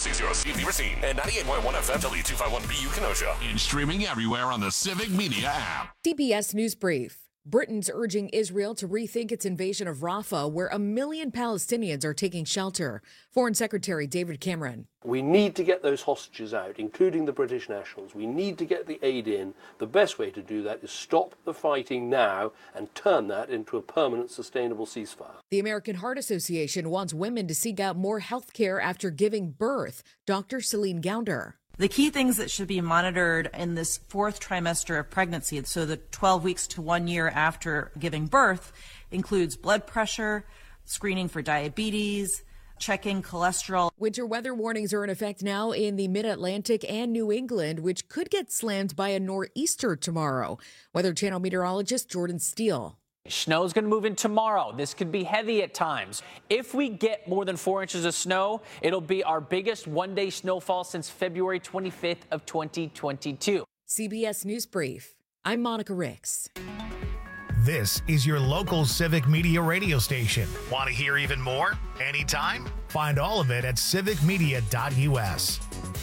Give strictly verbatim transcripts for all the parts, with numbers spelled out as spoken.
six zero C Beaver Scene and ninety-eight point one F M W two fifty-one B U Kenosha. And streaming everywhere on the Civic Media app. C B S News Brief. Britain's urging Israel to rethink its invasion of Rafah, where a million Palestinians are taking shelter. Foreign Secretary David Cameron. We need to get those hostages out, including the British nationals. We need to get the aid in. The best way to do that is stop the fighting now and turn that into a permanent, sustainable ceasefire. The American Heart Association wants women to seek out more health care after giving birth. Doctor Celine Gounder. The key things that should be monitored in this fourth trimester of pregnancy, so the twelve weeks to one year after giving birth, includes blood pressure, screening for diabetes, checking cholesterol. Winter weather warnings are in effect now in the Mid-Atlantic and New England, which could get slammed by a nor'easter tomorrow. Weather Channel meteorologist Jordan Steele. Snow's going to move in tomorrow. This could be heavy at times. If we get more than four inches of snow, it'll be our biggest one-day snowfall since February twenty-fifth of twenty twenty-two. C B S News Brief. I'm Monica Ricks. This is your local Civic Media radio station. Want to hear even more? Anytime? Find all of it at civic media dot U S.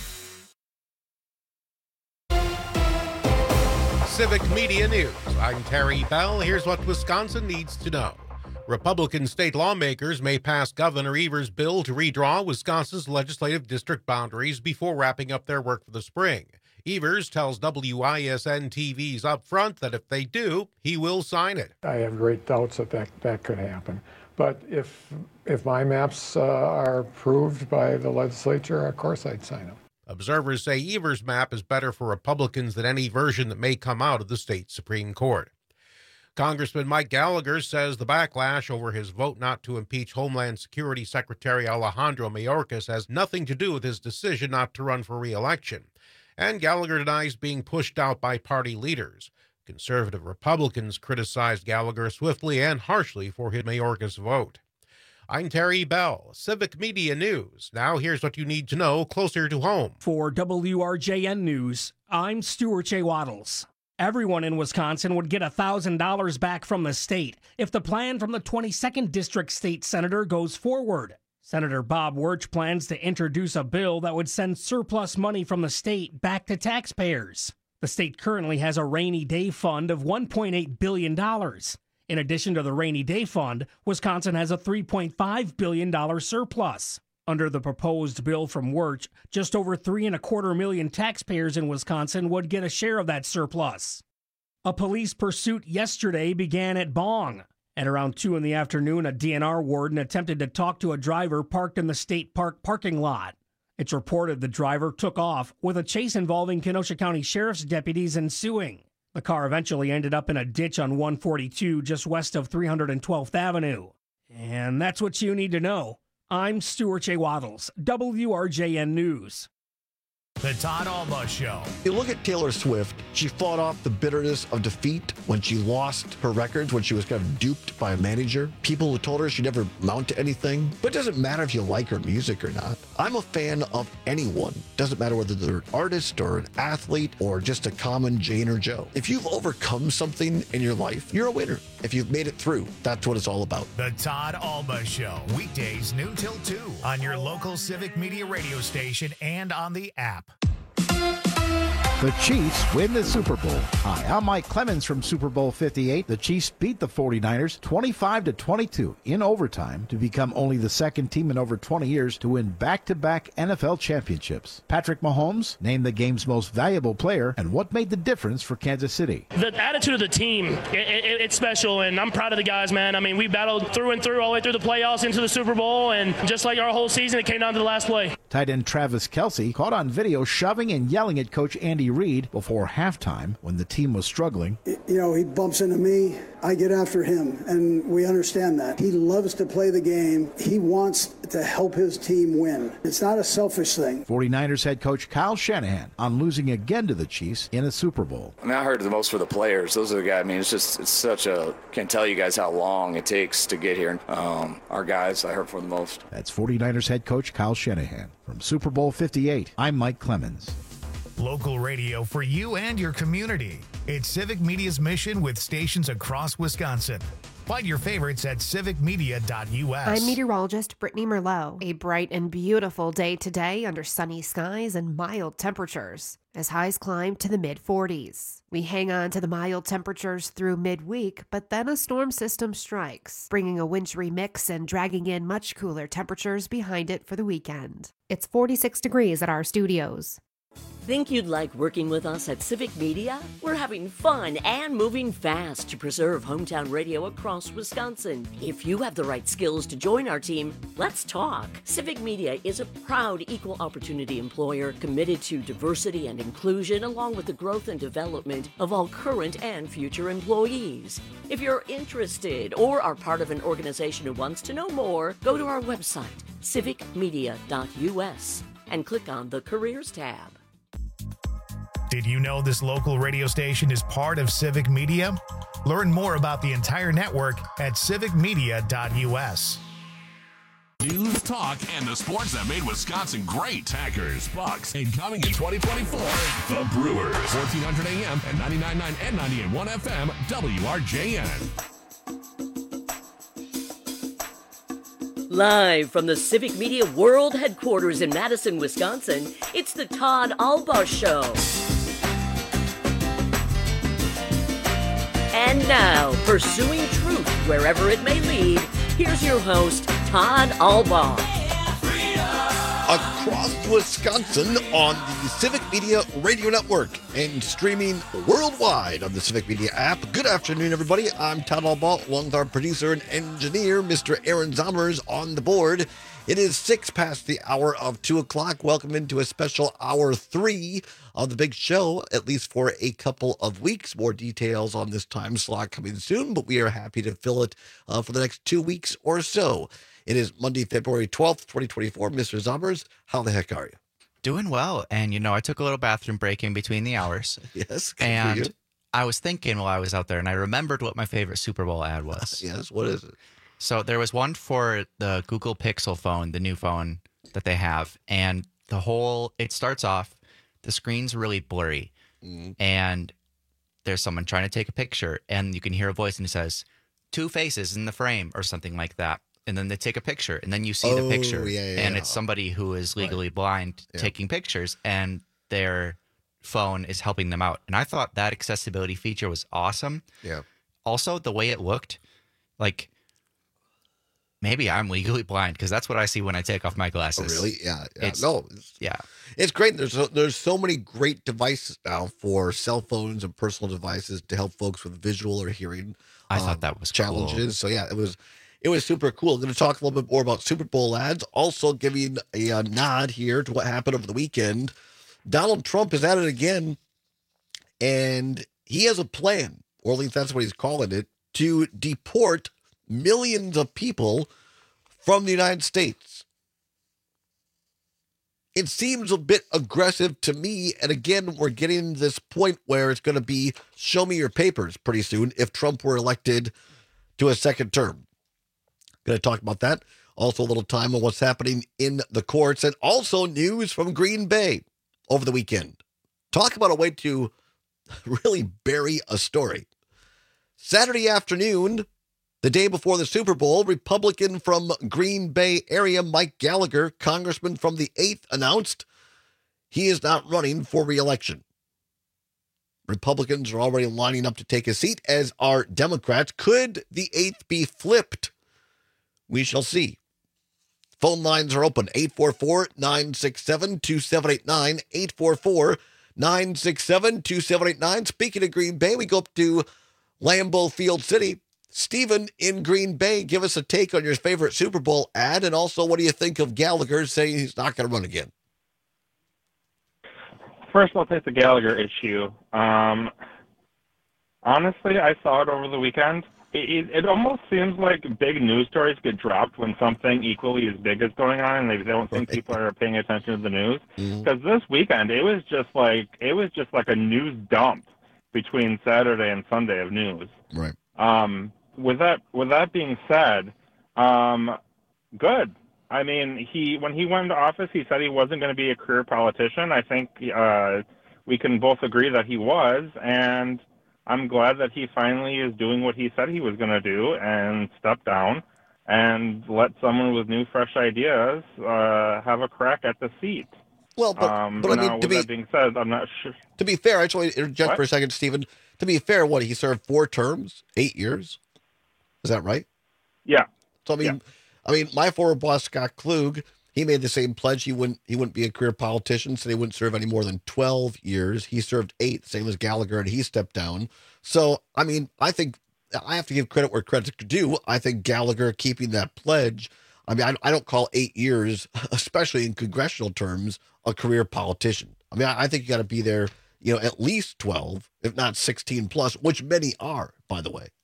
Civic Media News. I'm Terry Bell. Here's what Wisconsin needs to know. Republican state lawmakers may pass Governor Evers' bill to redraw Wisconsin's legislative district boundaries before wrapping up their work for the spring. Evers tells W I S N T V's Upfront that if they do, he will sign it. I have great doubts that that, that could happen. But if, if my maps uh, are approved by the legislature, of course I'd sign them. Observers say Evers' map is better for Republicans than any version that may come out of the state Supreme Court. Congressman Mike Gallagher says the backlash over his vote not to impeach Homeland Security Secretary Alejandro Mayorkas has nothing to do with his decision not to run for re-election. And Gallagher denies being pushed out by party leaders. Conservative Republicans criticized Gallagher swiftly and harshly for his Mayorkas vote. I'm Terry Bell, Civic Media News. Now here's what you need to know closer to home. For W R J N News, I'm Stuart J. Waddles. Everyone in Wisconsin would get one thousand dollars back from the state if the plan from the twenty-second District State Senator goes forward. Senator Bob Wirch plans to introduce a bill that would send surplus money from the state back to taxpayers. The state currently has a rainy day fund of one point eight billion dollars. In addition to the rainy day fund, Wisconsin has a three point five billion dollars surplus. Under the proposed bill from Wirch, just over three and a quarter million taxpayers in Wisconsin would get a share of that surplus. A police pursuit yesterday began at Bong. At around two in the afternoon, a D N R warden attempted to talk to a driver parked in the state park parking lot. It's reported the driver took off, with a chase involving Kenosha County Sheriff's deputies ensuing. The car eventually ended up in a ditch on one forty-two just west of three hundred twelfth Avenue. And that's what you need to know. I'm Stuart J. Waddles, W R J N News. The Todd Alba Show. You look at Taylor Swift, she fought off the bitterness of defeat when she lost her records, when she was kind of duped by a manager. People who told her she'd never amount to anything. But it doesn't matter if you like her music or not. I'm a fan of anyone. Doesn't matter whether they're an artist or an athlete or just a common Jane or Joe. If you've overcome something in your life, you're a winner. If you've made it through, that's what it's all about. The Todd Alba Show. Weekdays noon till two on your local Civic Media radio station and on the app. The Chiefs win the Super Bowl. Hi, I'm Mike Clemens from Super Bowl fifty-eight. The Chiefs beat the forty-niners twenty-five to twenty-two in overtime to become only the second team in over twenty years to win back-to-back N F L championships. Patrick Mahomes named the game's most valuable player, and what made the difference for Kansas City? The attitude of the team, it, it, it's special, and I'm proud of the guys, man. I mean, we battled through and through all the way through the playoffs into the Super Bowl, and just like our whole season, it came down to the last play. Tight end Travis Kelce caught on video shoving and yelling at Coach Andy Reid before halftime when the team was struggling. You know, he bumps into me, I get after him, and we understand that. He loves to play the game. He wants to help his team win. It's not a selfish thing. forty-niners head coach Kyle Shanahan on losing again to the Chiefs in a Super Bowl. I mean, I heard the most for the players. Those are the guys. I mean, it's just, it's such a, can't tell you guys how long it takes to get here. Um, our guys, I heard for the most. That's forty-niners head coach Kyle Shanahan. From Super Bowl fifty-eight, I'm Mike Clemens. Local radio for you and your community. It's Civic Media's mission with stations across Wisconsin. Find your favorites at civic media dot U S. I'm meteorologist Brittany Merlot. A bright and beautiful day today under sunny skies and mild temperatures as highs climb to the mid forties. We hang on to the mild temperatures through midweek, but then a storm system strikes, bringing a wintry mix and dragging in much cooler temperatures behind it for the weekend. It's forty-six degrees at our studios. Think you'd like working with us at Civic Media? We're having fun and moving fast to preserve hometown radio across Wisconsin. If you have the right skills to join our team, let's talk. Civic Media is a proud equal opportunity employer committed to diversity and inclusion along with the growth and development of all current and future employees. If you're interested or are part of an organization who wants to know more, go to our website, civic media dot U S, and click on the Careers tab. Did you know this local radio station is part of Civic Media? Learn more about the entire network at civic media dot U S. News, talk, and the sports that made Wisconsin great. Packers, Bucks, and coming in twenty twenty-four, the Brewers. fourteen hundred A M and ninety-nine point nine and ninety-eight point one F M, W R J N. Live from the Civic Media World Headquarters in Madison, Wisconsin, it's the Todd Albaugh Show. And now, pursuing truth wherever it may lead, here's your host, Todd Albaugh. Across Wisconsin on the Civic Media Radio Network and streaming worldwide on the Civic Media app. Good afternoon, everybody. I'm Todd Albaugh, along with our producer and engineer, Mister Aaron Zommers, on the board. It is six past the hour of two o'clock. Welcome into a special hour three of the big show, at least for a couple of weeks. More details on this time slot coming soon, but we are happy to fill it uh, for the next two weeks or so. It is Monday, February twelfth, twenty twenty-four. Mister Zommers, how the heck are you? Doing well. And, you know, I took a little bathroom break in between the hours. Yes. Good and for you. I was thinking while I was out there, and I remembered what my favorite Super Bowl ad was. Yes. What is it? So there was one for the Google Pixel phone, the new phone that they have. And the whole, it starts off, the screen's really blurry. Mm. And there's someone trying to take a picture. And you can hear a voice and it says, two faces in the frame or something like that. And then they take a picture, and then you see oh, the picture, yeah, yeah, and yeah. it's somebody who is legally right. blind yeah. taking pictures, and their phone is helping them out. And I thought that accessibility feature was awesome. Yeah. Also, the way it looked, like maybe I'm legally blind because that's what I see when I take off my glasses. Oh, really? Yeah. yeah. It's, no. It's, yeah. It's great. There's so, there's so many great devices now for cell phones and personal devices to help folks with visual or hearing. I um, thought that was challenges. Cool. So yeah, it was. It was super cool. I'm going to talk a little bit more about Super Bowl ads. Also giving a, a nod here to what happened over the weekend. Donald Trump is at it again, and he has a plan, or at least that's what he's calling it, to deport millions of people from the United States. It seems a bit aggressive to me, and again, we're getting to this point where it's going to be show me your papers pretty soon if Trump were elected to a second term. Going to talk about that. Also, a little time on what's happening in the courts, and also news from Green Bay over the weekend. Talk about a way to really bury a story. Saturday afternoon, the day before the Super Bowl, Republican from Green Bay area, Mike Gallagher, congressman from the eighth, announced he is not running for re-election. Republicans are already lining up to take a seat, as are Democrats. Could the eighth be flipped? We shall see. Phone lines are open. eight four four, nine six seven, two seven eight nine. eight four four, nine six seven, two seven eight nine. Speaking of Green Bay, we go up to Lambeau Field City. Stephen in Green Bay, give us a take on your favorite Super Bowl ad, and also what do you think of Gallagher saying he's not going to run again? First, I'll take the Gallagher issue. Um, honestly, I saw it over the weekend. It, it almost seems like big news stories get dropped when something equally as big is going on, and they don't think people are paying attention to the news. Because mm-hmm. this weekend, it was just like it was just like a news dump between Saturday and Sunday of news. Right. Um, with that, with that being said, um, good. I mean, he when he went into office, he said he wasn't going to be a career politician. I think uh, we can both agree that he was, and I'm glad that he finally is doing what he said he was going to do and step down and let someone with new, fresh ideas uh, have a crack at the seat. Well, but, um, but I now, mean, to with be, that being said, I'm not sure. To be fair, I just want to interject What? for a second, Stephen. To be fair, what, he served four terms, eight years? Is that right? Yeah. So, I mean, yeah. I mean, my former boss, Scott Klug, he made the same pledge. He wouldn't, he wouldn't be a career politician, so he wouldn't serve any more than twelve years. He served eight, same as Gallagher, and he stepped down. So, I mean, I think I have to give credit where credit's due. I think Gallagher keeping that pledge, I mean, I, I don't call eight years, especially in congressional terms, a career politician. I mean, I, I think you got to be there, you know, at least twelve, if not sixteen plus, which many are, by the way.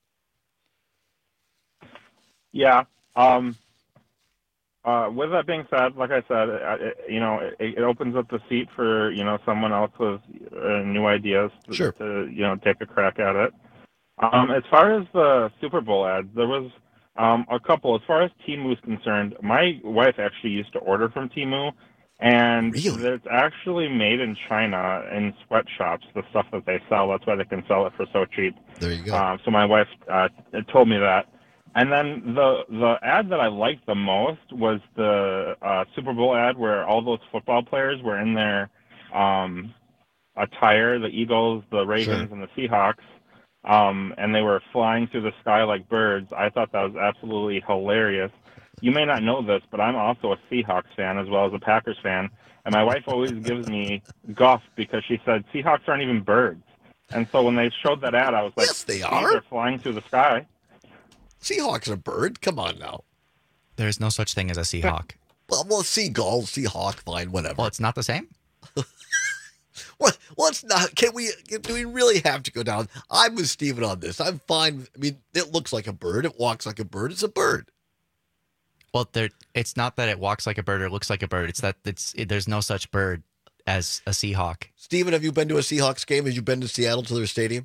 Yeah. Um, uh, with that being said, like I said, it, it, you know, it, it opens up the seat for, you know, someone else with uh, new ideas to, sure. to, you know, take a crack at it. Um, as far as the Super Bowl ads, there was um, a couple. As far as Temu is concerned, my wife actually used to order from Temu, and really? it's actually made in China in sweatshops, the stuff that they sell. That's why they can sell it for so cheap. There you go. Um, so my wife uh, told me that. And then the the ad that I liked the most was the uh, Super Bowl ad where all those football players were in their um, attire, the Eagles, the Ravens, Sure. and the Seahawks, um, and they were flying through the sky like birds. I thought that was absolutely hilarious. You may not know this, but I'm also a Seahawks fan as well as a Packers fan, and my wife always gives me guff because she said Seahawks aren't even birds. And so when they showed that ad, I was like, yes, they "See, are. They're flying through the sky." Seahawks are a bird. Come on now. There's no such thing as a Seahawk. Well, well, seagull, Seahawk, fine, whatever. Well, it's not the same. Well, let's not. Can we? Do we really have to go down? I'm with Steven on this. I'm fine. I mean, it looks like a bird. It walks like a bird. It's a bird. Well, there. It's not that it walks like a bird or looks like a bird. It's that it's it, there's no such bird as a Seahawk. Steven, have you been to a Seahawks game? Have you been to Seattle to their stadium?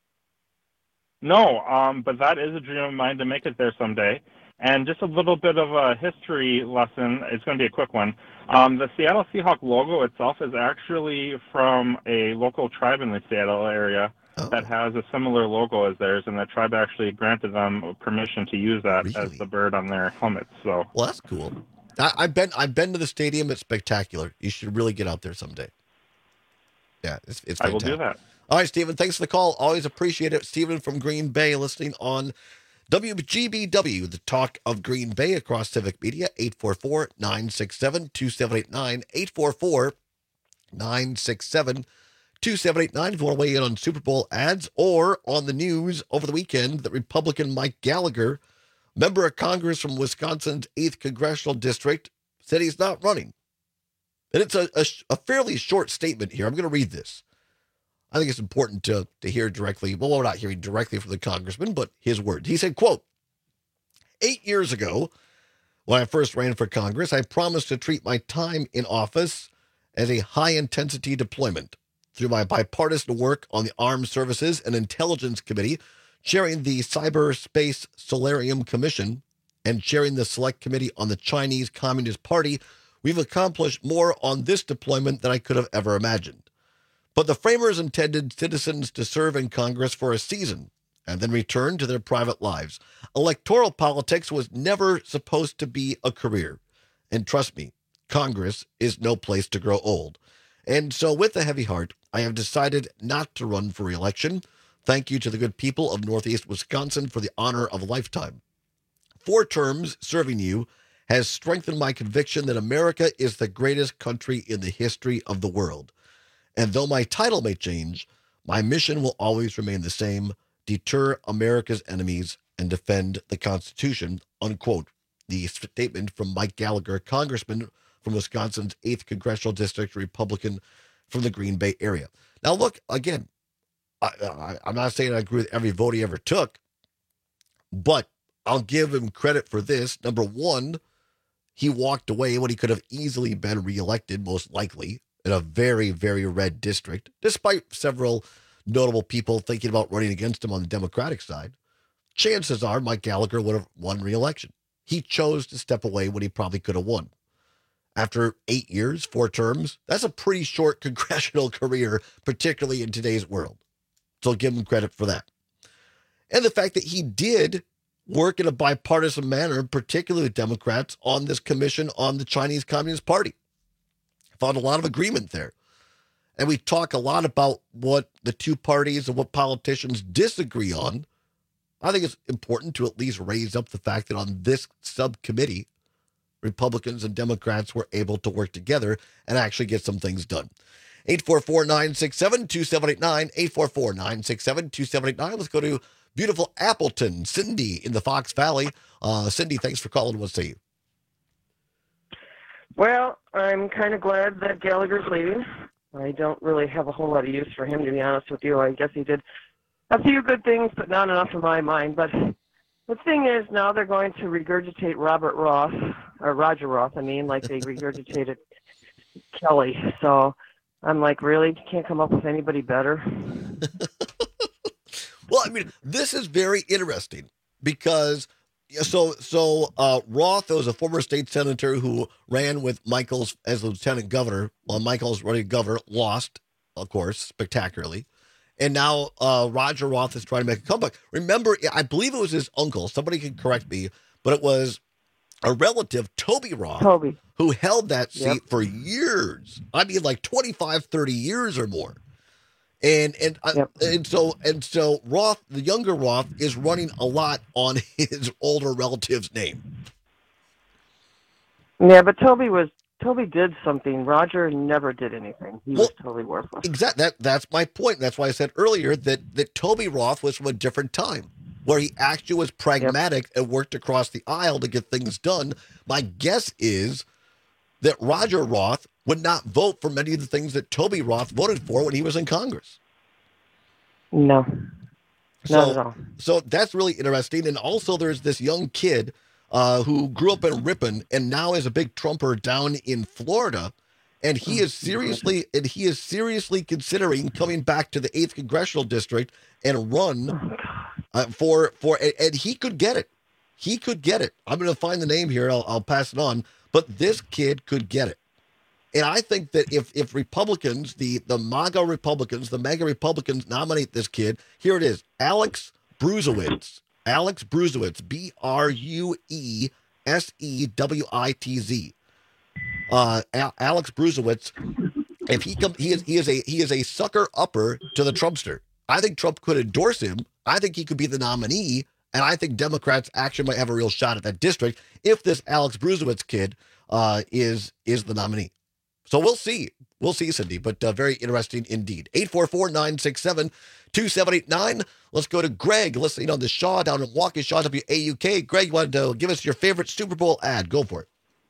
No, um, but that is a dream of mine to make it there someday. And just a little bit of a history lesson. It's going to be a quick one. Um, the Seattle Seahawk logo itself is actually from a local tribe in the Seattle area oh. that has a similar logo as theirs, and the tribe actually granted them permission to use that really? as the bird on their helmets. So, well, that's cool. I, I've been I've been to the stadium. It's spectacular. You should really get out there someday. Yeah, it's it's fantastic. I will do that. All right, Stephen, thanks for the call. Always appreciate it. Stephen from Green Bay listening on W G B W, the talk of Green Bay across Civic Media, eight four four, nine six seven, two seven eight nine, eight four four, nine six seven, two seven eight nine. If you want to weigh in on Super Bowl ads or on the news over the weekend that Republican Mike Gallagher, member of Congress from Wisconsin's eighth Congressional District, said he's not running. And it's a, a, a fairly short statement here. I'm going to read this. I think it's important to, to hear directly. Well, we're not hearing directly from the congressman, but his words. He said, quote, eight years ago, when I first ran for Congress, I promised to treat my time in office as a high-intensity deployment. Through my bipartisan work on the Armed Services and Intelligence Committee, chairing the Cyberspace Solarium Commission, and chairing the Select Committee on the Chinese Communist Party, we've accomplished more on this deployment than I could have ever imagined. But the framers intended citizens to serve in Congress for a season and then return to their private lives. Electoral politics was never supposed to be a career. And trust me, Congress is no place to grow old. And so with a heavy heart, I have decided not to run for re-election. Thank you to the good people of Northeast Wisconsin for the honor of a lifetime. Four terms serving you has strengthened my conviction that America is the greatest country in the history of the world. And though my title may change, my mission will always remain the same: deter America's enemies and defend the Constitution, unquote. The statement from Mike Gallagher, congressman from Wisconsin's eighth Congressional District, Republican from the Green Bay area. Now, look, again, I, I, I'm not saying I agree with every vote he ever took, but I'll give him credit for this. Number one, he walked away when he could have easily been reelected, most likely, in a very, very red district, despite several notable people thinking about running against him on the Democratic side. Chances are Mike Gallagher would have won re-election. He chose to step away when he probably could have won. After eight years, four terms, that's a pretty short congressional career, particularly in today's world. So I'll give him credit for that. And the fact that he did work in a bipartisan manner, particularly with Democrats, on this commission on the Chinese Communist Party. Found a lot of agreement there. And we talk a lot about what the two parties and what politicians disagree on. I think it's important to at least raise up the fact that on this subcommittee, Republicans and Democrats were able to work together and actually get some things done. eight four four, nine six seven, two seven eight nine, eight four four, nine six seven, two seven eight nine. Let's go to beautiful Appleton, Cindy in the Fox Valley. Uh, Cindy, thanks for calling. We'll see you. Well, I'm kind of glad that Gallagher's leaving. I don't really have a whole lot of use for him, to be honest with you. I guess he did a few good things, but not enough in my mind. But the thing is, now they're going to regurgitate Robert Roth, or Roger Roth, I mean, like they regurgitated Kelly. So I'm like, really? You can't come up with anybody better? Well, I mean, this is very interesting because so so uh, Roth was a former state senator who ran with Michaels as lieutenant governor. While Michaels running governor, lost, of course, spectacularly. And now uh, Roger Roth is trying to make a comeback. Remember, I believe it was his uncle. Somebody can correct me, but it was a relative, Toby Roth, Toby. who held that seat Yep. for years. I mean, like twenty-five, thirty years or more. And and yep. and so and so Roth, the younger Roth, is running a lot on his older relative's name. Yeah, but Toby was Toby did something. Roger never did anything. He Well, was totally worthless. Exactly. That that's my point. That's why I said earlier that that Toby Roth was from a different time, where he actually was pragmatic and worked across the aisle to get things done. My guess is that Roger Roth would not vote for many of the things that Toby Roth voted for when he was in Congress. No, So, not at all. so that's really interesting. And also there's this young kid uh, who grew up in Ripon and now is a big Trumper down in Florida. And he is seriously, and he is seriously considering coming back to the eighth congressional district and run uh, for, for, and, and he could get it. He could get it. I'm going to find the name here. I'll, I'll pass it on. But this kid could get it. And I think that if if Republicans, the, the MAGA Republicans, the MAGA Republicans nominate this kid, here it is, Alex Bruzewitz. Alex Bruzewitz, B R U E S E W I T Z. Uh, Al- Alex Bruzewitz, if he come, he is he is a he is a sucker upper to the Trumpster. I think Trump could endorse him. I think he could be the nominee, and I think Democrats actually might have a real shot at that district if this Alex Bruzewitz kid uh, is is the nominee. So we'll see. We'll see, Cindy, but uh, very interesting indeed. eight four four, nine six seven, two seven eight nine. Let's go to Greg, listening on the Shaw down in Waukesha, W A U K. Greg, you wanted to give us your favorite Super Bowl ad. Go for it.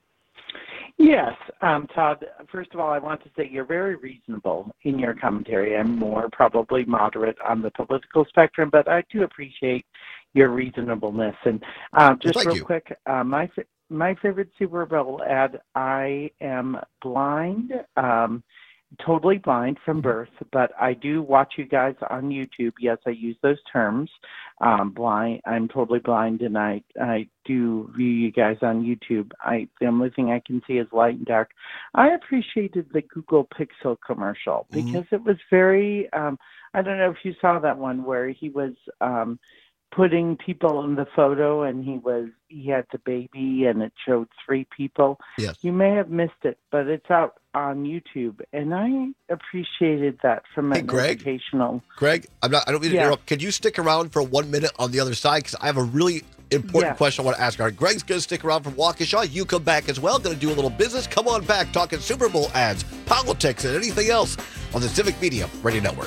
Yes, um, Todd, first of all, I want to say you're very reasonable in your commentary. I'm more probably moderate on the political spectrum, but I do appreciate your reasonableness. And uh, just Well, thank real you. quick, uh, my fa- my favorite Super Bowl ad, I am blind, um, totally blind from birth, but I do watch you guys on YouTube. Yes, I use those terms. Um, blind, I'm totally blind, and I, I do view you guys on YouTube. I the only thing I can see is light and dark. I appreciated the Google Pixel commercial Mhm. because it was very. Um, I don't know if you saw that one where he was um, putting people in the photo, and he was he had the baby, and it showed three people. Yes. You may have missed it, but it's out on YouTube, and I appreciated that from Hey, an Greg? educational. Greg, I'm not, I don't mean to Yeah. interrupt. Could you stick around for one minute on the other side? Because I have a really important Yeah. question I want to ask. All right, Greg's going to stick around from Waukesha. You come back as well. Going to do a little business. Come on back, talking Super Bowl ads, politics, and anything else on the Civic Media Radio Network.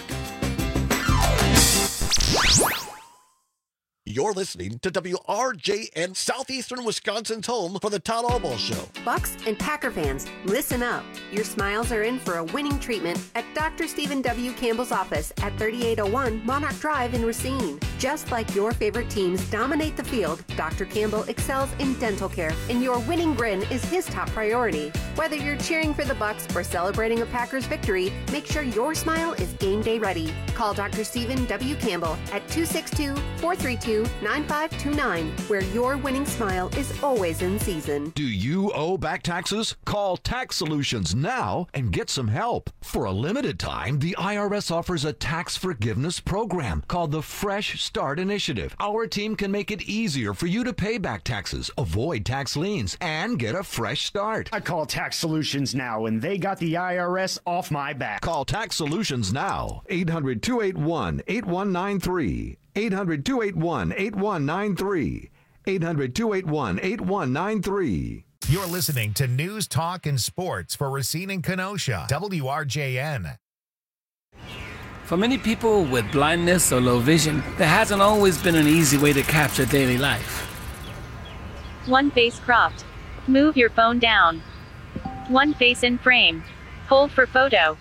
You're listening to W R J N, Southeastern Wisconsin's home for the Todd Albaugh Show. Bucks and Packer fans, listen up. Your smiles are in for a winning treatment at Doctor Stephen W. Campbell's office at thirty-eight oh one Monarch Drive in Racine. Just like your favorite teams dominate the field, Doctor Campbell excels in dental care, and your winning grin is his top priority. Whether you're cheering for the Bucs or celebrating a Packers victory, make sure your smile is game day ready. Call Doctor Stephen W. Campbell at two six two, four three two, nine five two nine, where your winning smile is always in season. Do you owe back taxes? Call Tax Solutions now and get some help. For a limited time, the I R S offers a tax forgiveness program called the Fresh Start Initiative. Our team can make it easier for you to pay back taxes, avoid tax liens, and get a fresh start. I call Tax Solutions now, and they got the I R S off my back. Call Tax Solutions now. eight hundred, two eight one, eight one nine three. eight hundred, two eight one, eight one nine three. eight hundred, two eight one, eight one nine three. You're listening to News, Talk, and Sports for Racine and Kenosha, W R J N. For many people with blindness or low vision, there hasn't always been an easy way to capture daily life. One face cropped. Move your phone down. One face in frame. Hold for photo.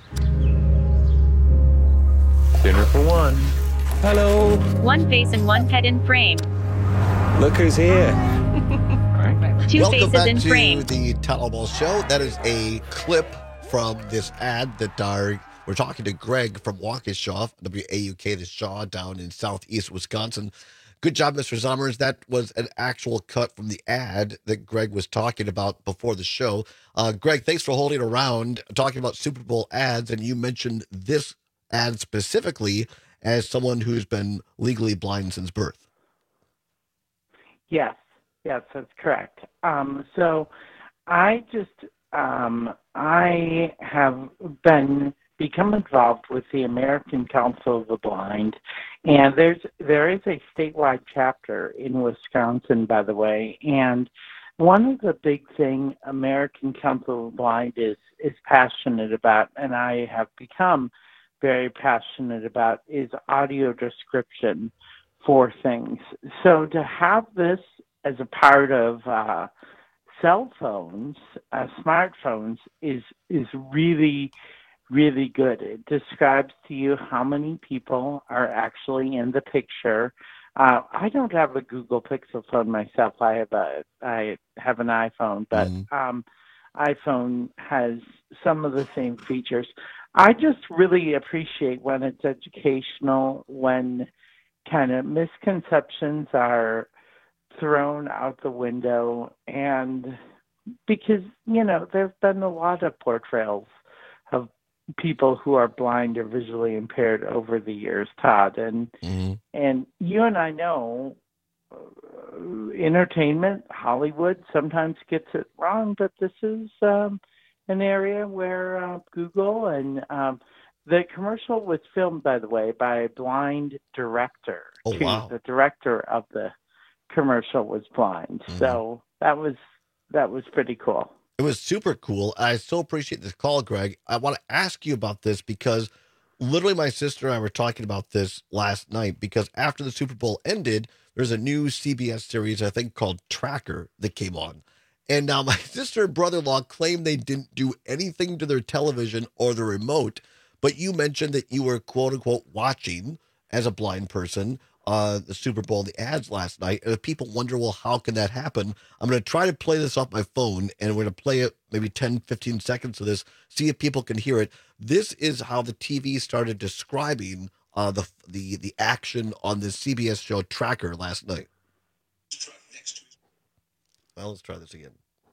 Dinner for one. Hello. One face and one pet in frame. Look who's here. Two Welcome faces back in to frame. the Telecall Show. That is a clip from this ad that our, we're talking to Greg from Waukesha, W A U K, the Shaw, down in southeast Wisconsin. Good job, Mister Sommers. That was an actual cut from the ad that Greg was talking about before the show. Uh, Greg, thanks for holding around, talking about Super Bowl ads, and you mentioned this ad specifically as someone who's been legally blind since birth. Yes, yes, that's correct. Um, so I just, um, I have been, become involved with the American Council of the Blind, and there's, there is a statewide chapter in Wisconsin, by the way, and one of the big thing American Council of the Blind is, is passionate about, and I have become very passionate about, is audio description for things. So to have this as a part of uh, cell phones, uh, smartphones, is is really, really good. It describes to you how many people are actually in the picture. Uh, I don't have a Google Pixel phone myself. I have a I have an iPhone, but Mm-hmm. um, iPhone has some of the same features. I just really appreciate when it's educational, when kind of misconceptions are thrown out the window, and because, you know, there have been a lot of portrayals of people who are blind or visually impaired over the years, Todd, and Mm-hmm. and you and I know uh, entertainment, Hollywood sometimes gets it wrong, but this is um, an area where uh, Google and um, the commercial was filmed, by the way, by a blind director. Oh, too. wow. The director of the commercial was blind, Mm-hmm. so that was that was pretty cool. It was super cool. I so appreciate this call, Greg. I want to ask you about this because literally my sister and I were talking about this last night, because after the Super Bowl ended, there's a new C B S series, I think, called Tracker that came on. And now my sister and brother-in-law claim they didn't do anything to their television or the remote, but you mentioned that you were, quote unquote, watching as a blind person uh, the Super Bowl, the ads last night. And if people wonder, well, how can that happen? I'm going to try to play this off my phone, and we're going to play it maybe ten, fifteen seconds of this, see if people can hear it. This is how the T V started describing uh, the, the, the action on this C B S show Tracker last night. Well, let's try this again.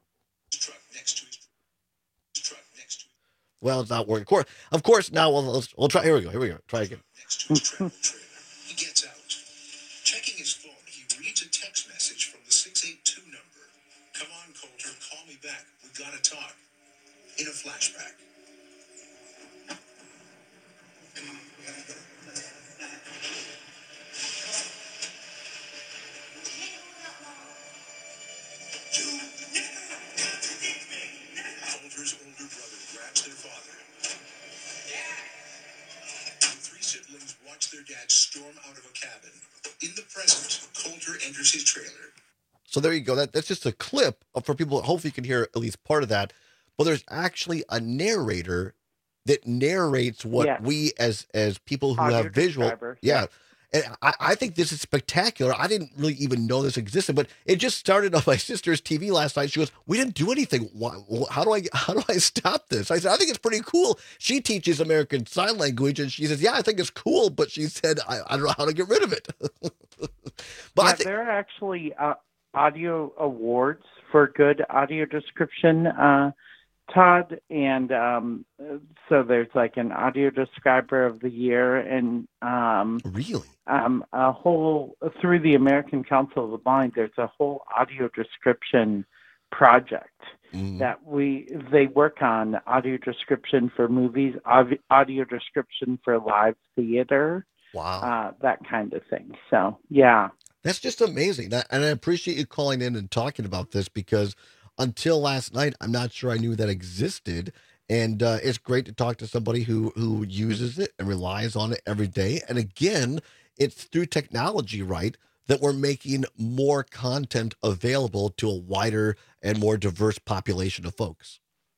Well, it's not working. Of course, of course now we'll, let's, we'll try. Here we go. Here we go. Try again. He gets out. Checking his phone, he reads a text message from the six eight two number. Come on, Coulter, call me back. We gotta talk. In a flashback. Coulter's older brother grabs their father. The three siblings watch their dad storm out of a cabin. In the present, Coulter enters his trailer. So there you go. That that's just a clip of, for people. Hopefully, you can hear at least part of that. But there's actually a narrator that narrates what Yes. we as as people who Audio have visual, describer, yeah, yes. And I, I think this is spectacular. I didn't really even know this existed, but it just started on my sister's T V last night. She goes, "We didn't do anything. Why, how do I how do I stop this?" I said, "I think it's pretty cool." She teaches American Sign Language, and she says, "Yeah, I think it's cool," but she said, "I, I don't know how to get rid of it." But yeah, I think there are actually uh, audio awards for good audio description, uh, Todd, and um, so there's like an audio describer of the year, and um, really um, a whole through the American Council of the Blind. There's a whole audio description project mm. that we they work on audio description for movies, audio, audio description for live theater. Wow, uh, that kind of thing. So yeah, that's just amazing, and I appreciate you calling in and talking about this because. Until last night, I'm not sure I knew that existed. And uh, it's great to talk to somebody who, who uses it and relies on it every day. And again, it's through technology, right, that we're making more content available to a wider and more diverse population of folks.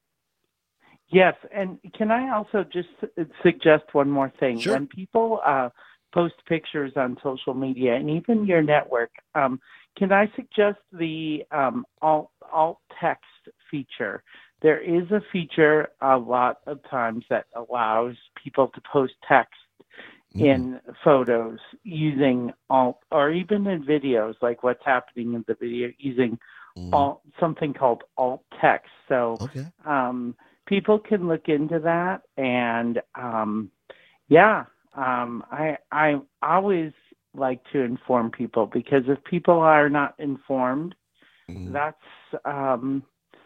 Yes. And can I also just suggest one more thing? Sure. When people uh, post pictures on social media and even your network, um, can I suggest the um, alt, alt text feature? There is a feature a lot of times that allows people to post text mm. in photos using alt, or even in videos, like what's happening in the video, using mm. alt, something called alt text. So okay. um, people can look into that, and um, yeah, um, I I always like to inform people, because if people are not informed, mm. that's um,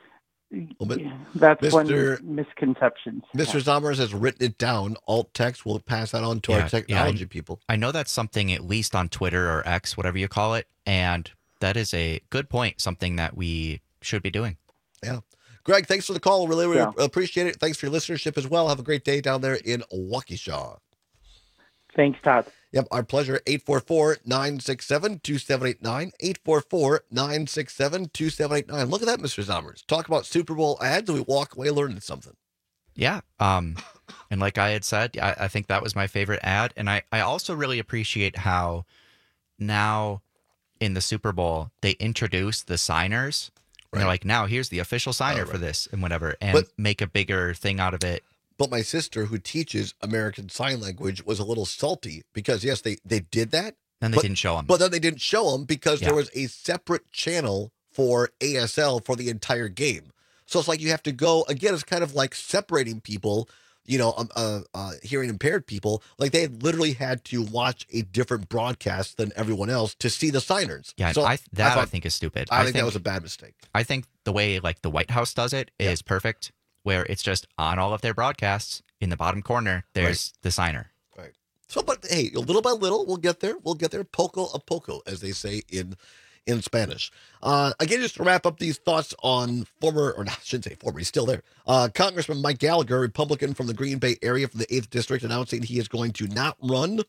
well, that's Mister one misconception. Mister Yeah. Zommers has written it down. Alt text. We'll pass that on to yeah, our technology yeah, I, people. I know that's something, at least on Twitter or X, whatever you call it, and that is a good point. Something that we should be doing. Yeah. Greg, thanks for the call. Really, really yeah. appreciate it. Thanks for your listenership as well. Have a great day down there in Waukesha. Thanks, Todd. Yep, our pleasure. eight four four, nine six seven, two seven eight nine. eight four four, nine six seven, two seven eight nine. Look at that, Mister Zommers. Talk about Super Bowl ads, and we walk away learning something. Yeah. Um, and like I had said, I, I think that was my favorite ad. And I, I also really appreciate how now in the Super Bowl, they introduce the signers. Right. And they're like, now here's the official signer oh, right. for this and whatever, and but, make a bigger thing out of it. But my sister, who teaches American Sign Language, was a little salty because, yes, they, they did that. Then they but, didn't show them. But then they didn't show them because yeah. there was a separate channel for A S L for the entire game. So it's like you have to go, again, it's kind of like separating people, you know, um, uh, uh, hearing impaired people. Like they literally had to watch a different broadcast than everyone else to see the signers. Yeah, so I, that I, thought, I think is stupid. I, I think, think that was a bad mistake. I think the way like the White House does it is yeah. perfect, where it's just on all of their broadcasts in the bottom corner, there's right. the signer. Right. So, but hey, little by little, we'll get there. We'll get there. Poco a poco, as they say in in Spanish. Uh, again, just to wrap up these thoughts on former, or not, I shouldn't say former, he's still there. Uh, Congressman Mike Gallagher, Republican from the Green Bay area from the eighth District, announcing he is going to not run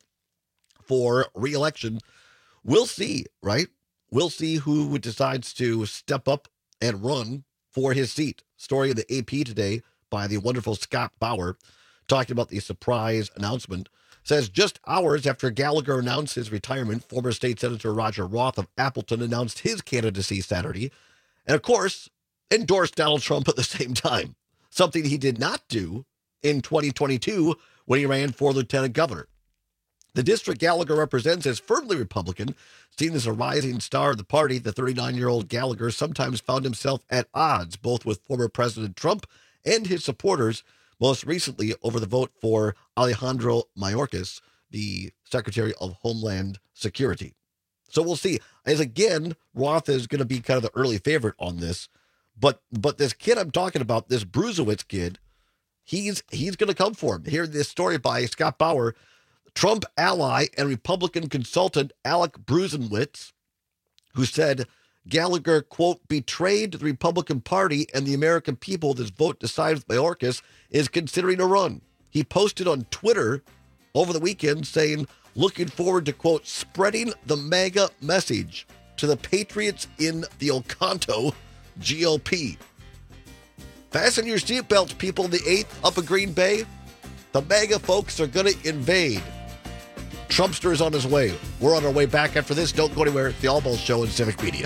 for re-election. We'll see, right? We'll see who decides to step up and run for his seat. Story of the A P today by the wonderful Scott Bauer, talking about the surprise announcement. Says just hours after Gallagher announced his retirement, former state senator Roger Roth of Appleton announced his candidacy Saturday, and of course endorsed Donald Trump at the same time, something he did not do in twenty twenty-two when he ran for lieutenant governor. The district Gallagher represents is firmly Republican. Seen as a rising star of the party, the thirty-nine-year-old Gallagher sometimes found himself at odds both with former President Trump and his supporters, most recently over the vote for Alejandro Mayorkas, the Secretary of Homeland Security. So we'll see. As again, Roth is going to be kind of the early favorite on this, but but this kid I'm talking about, this Bruzewicz kid, he's he's going to come for him. Here's this story by Scott Bauer. Trump ally and Republican consultant Alec Bruzenwitz, who said Gallagher, quote, betrayed the Republican Party and the American people this vote decided with Mayorkas, is considering a run. He posted on Twitter over the weekend saying, looking forward to, quote, spreading the MAGA message to the patriots in the Oconto G O P. Fasten your seatbelts, people in the eighth up in Green Bay. The MAGA folks are going to invade. Trumpster is on his way. We're on our way back after this. Don't go anywhere. The All Balls Show in Civic Media.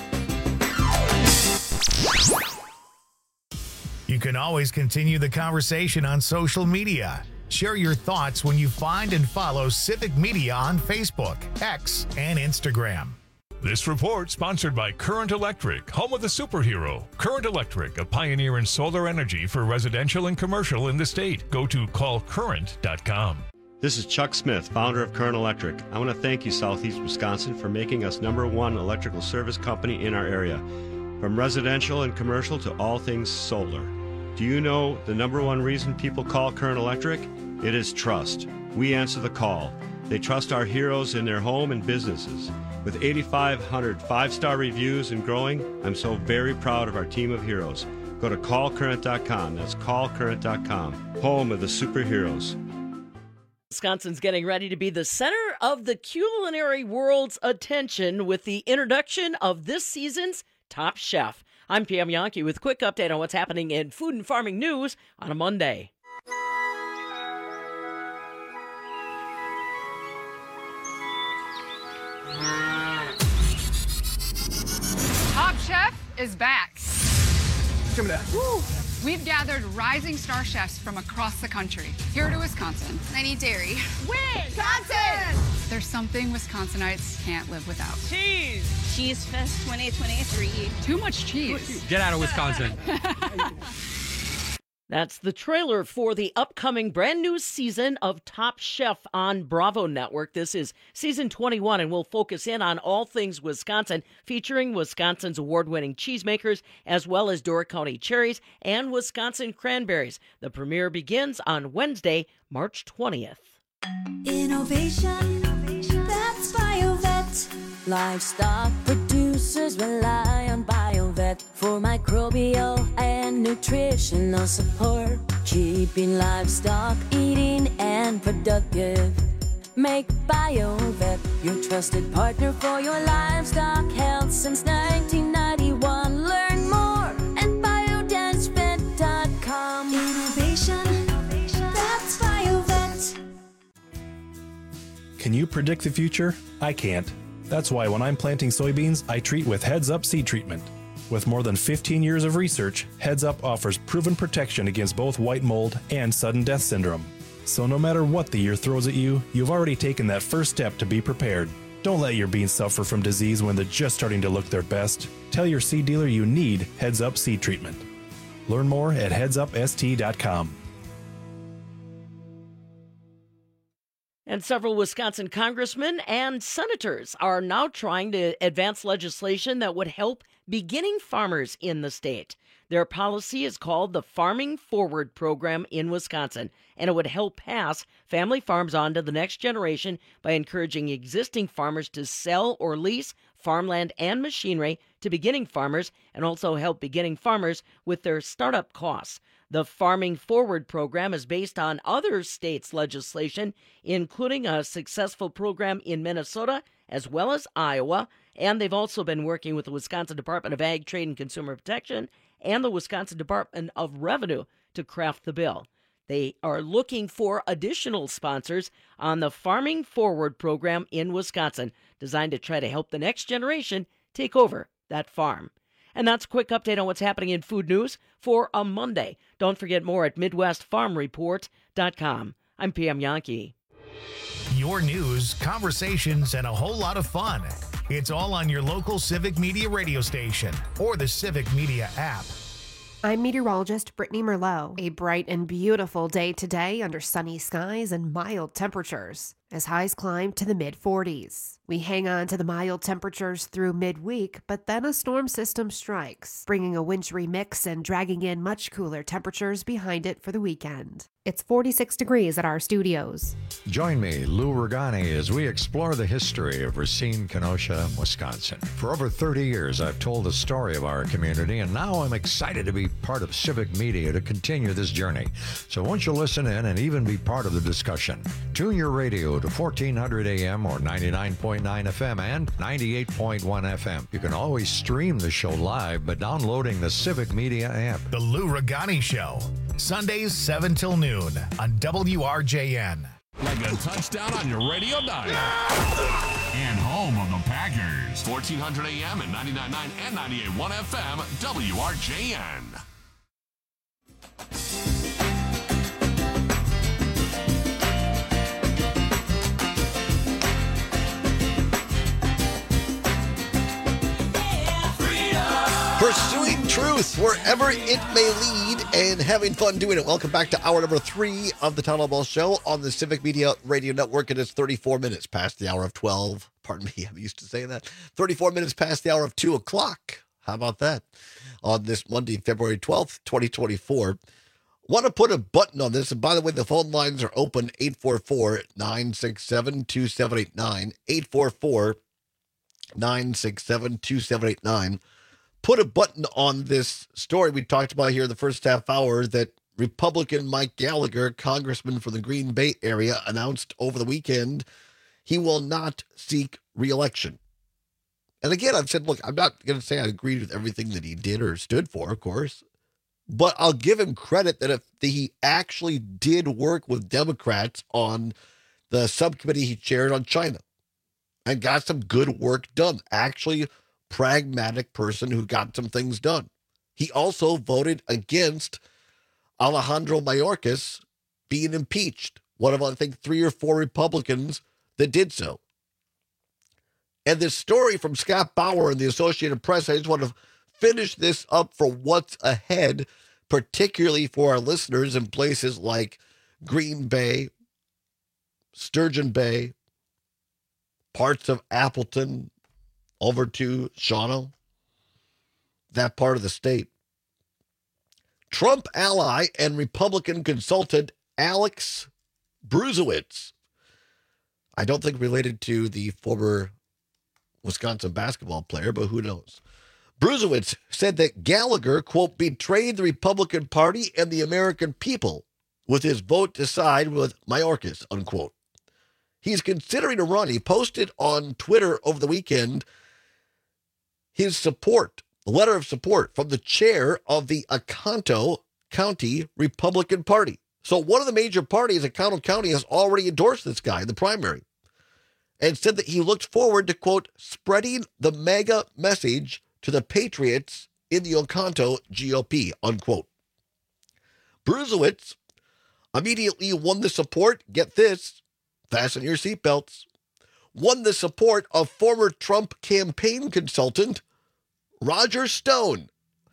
You can always continue the conversation on social media. Share your thoughts when you find and follow Civic Media on Facebook, X, and Instagram. This report sponsored by Current Electric, home of the superhero. Current Electric, a pioneer in solar energy for residential and commercial in the state. Go to call current dot com. This is Chuck Smith, founder of Current Electric. I want to thank you, Southeast Wisconsin, for making us number one electrical service company in our area. From residential and commercial to all things solar. Do you know the number one reason people call Current Electric? It is trust. We answer the call. They trust our heroes in their home and businesses. With eighty-five hundred five-star reviews and growing, I'm so very proud of our team of heroes. Go to call current dot com. That's call current dot com. Home of the superheroes. Wisconsin's getting ready to be the center of the culinary world's attention with the introduction of this season's Top Chef. I'm Pam Yankee with a quick update on what's happening in food and farming news on a Monday. Top Chef is back. Woo. We've gathered rising star chefs from across the country here to Wisconsin. I need dairy. Wisconsin! There's something Wisconsinites can't live without. Cheese! Cheese Fest twenty twenty-three. Too much cheese. Get out of Wisconsin. That's the trailer for the upcoming brand new season of Top Chef on Bravo Network. This is season twenty-one, and we'll focus in on all things Wisconsin, featuring Wisconsin's award-winning cheesemakers, as well as Door County cherries and Wisconsin cranberries. The premiere begins on Wednesday, March twentieth. Innovation, that's BioVet. Livestock producers rely on BioVet for microbial and nutritional support, keeping livestock eating and productive. Make BioVet your trusted partner for your livestock health since nineteen ninety-one. Learn more at biodance vet dot com. Innovation, that's BioVet. Can you predict the future? I can't. That's why when I'm planting soybeans, I treat with Heads Up seed treatment. With more than fifteen years of research, Heads Up offers proven protection against both white mold and sudden death syndrome. So no matter what the year throws at you, you've already taken that first step to be prepared. Don't let your beans suffer from disease when they're just starting to look their best. Tell your seed dealer you need Heads Up seed treatment. Learn more at heads up s t dot com. And several Wisconsin congressmen and senators are now trying to advance legislation that would help beginning farmers in the state. Their policy is called the Farming Forward Program in Wisconsin, and it would help pass family farms on to the next generation by encouraging existing farmers to sell or lease farmland and machinery to beginning farmers, and also help beginning farmers with their startup costs. The Farming Forward program is based on other states' legislation, including a successful program in Minnesota as well as Iowa, and they've also been working with the Wisconsin Department of Ag, Trade, and Consumer Protection and the Wisconsin Department of Revenue to craft the bill. They are looking for additional sponsors on the Farming Forward program in Wisconsin, designed to try to help the next generation take over that farm. And that's a quick update on what's happening in food news for a Monday. Don't forget more at midwest farm report dot com. I'm Pam Yankee. Your news, conversations, and a whole lot of fun. It's all on your local Civic Media radio station or the Civic Media app. I'm meteorologist Brittany Merlot. A bright and beautiful day today under sunny skies and mild temperatures as highs climb to the mid forties. We hang on to the mild temperatures through midweek, but then a storm system strikes, bringing a wintry mix and dragging in much cooler temperatures behind it for the weekend. It's forty-six degrees at our studios. Join me, Lou Regani, as we explore the history of Racine, Kenosha, Wisconsin. For over thirty years, I've told the story of our community, and now I'm excited to be part of Civic Media to continue this journey. So won't you listen in and even be part of the discussion? Tune your radio to fourteen hundred A M or ninety-nine point nine F M and ninety-eight point one F M. You can always stream the show live by downloading the Civic Media app. The Lou Regani Show, Sundays seven till noon on W R J N. Like a touchdown on your radio dial. And home of the Packers. fourteen hundred A M and ninety-nine point nine and ninety-eight point one F M, W R J N. Pursuing truth wherever it may lead and having fun doing it. Welcome back to hour number three of the Tyler Ball Show on the Civic Media Radio Network. It is thirty-four minutes past the hour of twelve. Pardon me, I'm used to saying that. thirty-four minutes past the hour of two o'clock. How about that? On this Monday, February twelfth, twenty twenty-four. Want to put a button on this. And by the way, the phone lines are open, eight four four, nine six seven, two seven eight nine, eight four four, nine six seven, two seven eight nine. Put a button on this story we talked about here in the first half hour that Republican Mike Gallagher, congressman from the Green Bay area, announced over the weekend he will not seek re-election. And again, I've said, look, I'm not going to say I agreed with everything that he did or stood for, of course, but I'll give him credit that if he actually did work with Democrats on the subcommittee he chaired on China and got some good work done, actually pragmatic person who got some things done. He also voted against Alejandro Mayorkas being impeached, one of, I think, three or four Republicans that did so. And this story from Scott Bauer in the Associated Press, I just want to finish this up for what's ahead, particularly for our listeners in places like Green Bay, Sturgeon Bay, parts of Appleton, over to Shawano, that part of the state. Trump ally and Republican consultant Alex Bruzewitz, I don't think related to the former Wisconsin basketball player, but who knows? Bruzewitz said that Gallagher, quote, betrayed the Republican Party and the American people with his vote to side with Mayorkas, unquote. He's considering a run. He posted on Twitter over the weekend his support, a letter of support from the chair of the Oconto County Republican Party. So one of the major parties, Oconto County, has already endorsed this guy in the primary and said that he looked forward to, quote, spreading the MAGA message to the patriots in the Oconto G O P, unquote. Bruzewitz immediately won the support, get this, fasten your seatbelts, won the support of former Trump campaign consultant Roger Stone.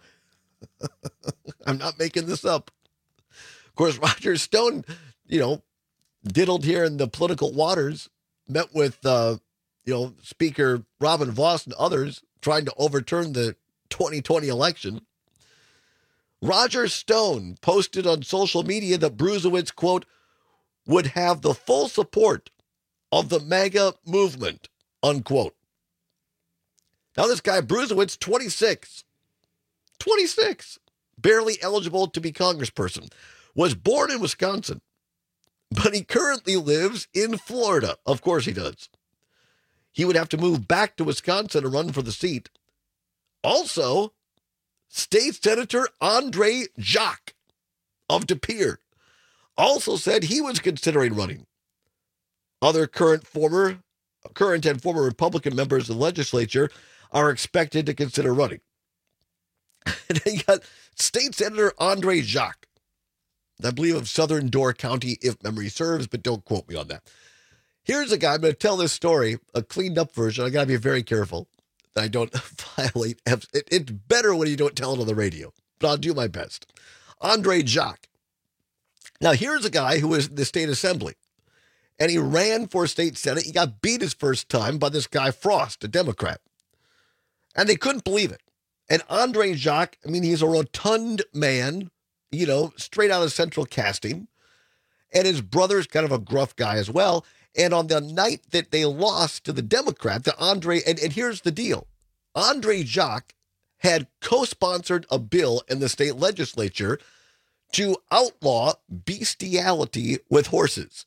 I'm not making this up. Of course, Roger Stone, you know, diddled here in the political waters, met with, uh, you know, Speaker Robin Vos and others trying to overturn the twenty twenty election. Roger Stone posted on social media that Bruzewitz, quote, would have the full support of the MAGA movement, unquote. Now, this guy, Bruzewitz, twenty-six, twenty-six, barely eligible to be congressperson, was born in Wisconsin, but he currently lives in Florida. Of course he does. He would have to move back to Wisconsin to run for the seat. Also, State Senator Andre Jacques of De Pere also said he was considering running. Other current former, current and former Republican members of the legislature are expected to consider running. And then you got State Senator Andre Jacques, I believe of Southern Door County, if memory serves, but don't quote me on that. Here's a guy, I'm going to tell this story, a cleaned up version. I got to be very careful that I don't violate. It, it's better when you don't tell it on the radio, but I'll do my best. Andre Jacques. Now, here's a guy who was in the state assembly, and he ran for state senate. He got beat his first time by this guy Frost, a Democrat, and they couldn't believe it. And Andre Jacques, I mean, he's a rotund man, you know, straight out of Central Casting, and his brother's kind of a gruff guy as well. And on the night that they lost to the Democrat, the Andre, and, and here's the deal. Andre Jacques had co-sponsored a bill in the state legislature to outlaw bestiality with horses.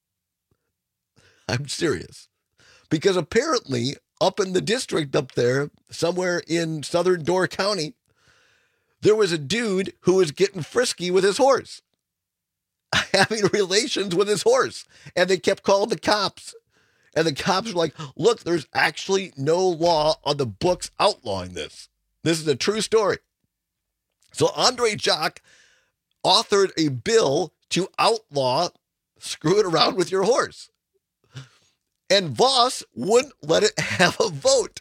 I'm serious. Because apparently up in the district up there, somewhere in Southern Door County, there was a dude who was getting frisky with his horse. having relations with his horse. And they kept calling the cops. And the cops were like, look, there's actually no law on the books outlawing this. This is a true story. So Andre Jacques authored a bill to outlaw screwing around with your horse. And Voss wouldn't let it have a vote.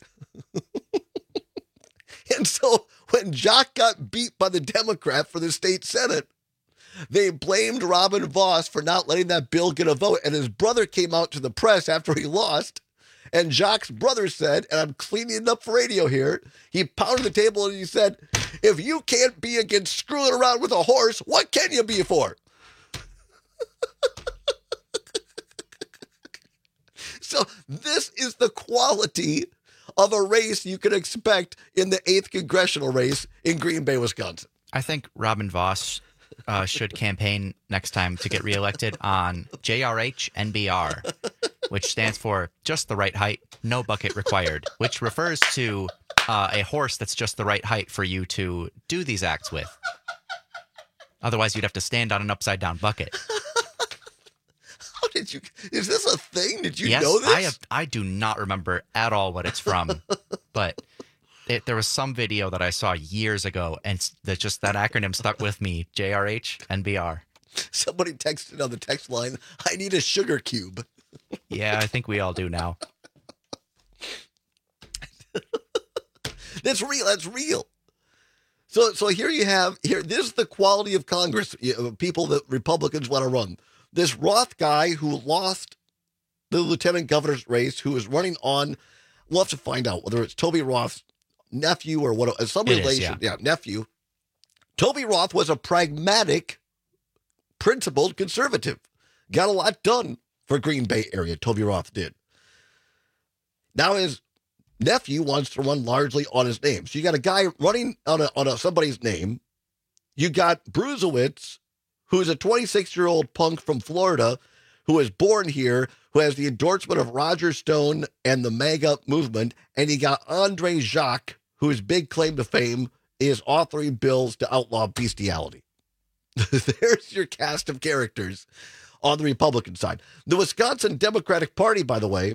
And so when Jacques got beat by the Democrat for the state Senate, they blamed Robin Voss for not letting that bill get a vote. And his brother came out to the press after he lost. And Jacques' brother said, and I'm cleaning it up for radio here, he pounded the table and he said, if you can't be against screwing around with a horse, what can you be for? So this is the quality of a race you can expect in the eighth congressional race in Green Bay, Wisconsin. I think Robin Voss uh, should campaign next time to get reelected on J R H N B R, which stands for just the right height, no bucket required, which refers to uh, a horse that's just the right height for you to do these acts with. Otherwise, you'd have to stand on an upside-down bucket. How did you? Is this a thing? Did you yes, know this? I have, I do not remember at all what it's from, but it, there was some video that I saw years ago, and that just that acronym stuck with me. J R H N B R. Somebody texted on the text line, "I need a sugar cube." Yeah, I think we all do now. That's real. That's real. So, so here you have here. This is the quality of Congress. You know, people that Republicans want to run. This Roth guy who lost the lieutenant governor's race, who is running on, we'll have to find out whether it's Toby Roth's nephew or what, some It relation. is, yeah. yeah, nephew. Toby Roth was a pragmatic, principled conservative. Got a lot done for Green Bay area. Toby Roth did. Now his nephew wants to run largely on his name. So you got a guy running on a, on a, somebody's name. You got Bruzewitz, who's a twenty-six-year-old punk from Florida who was born here, who has the endorsement of Roger Stone and the MAGA movement. And you got Andre Jacques, whose big claim to fame is authoring bills to outlaw bestiality. There's your cast of characters on the Republican side. The Wisconsin Democratic Party, by the way,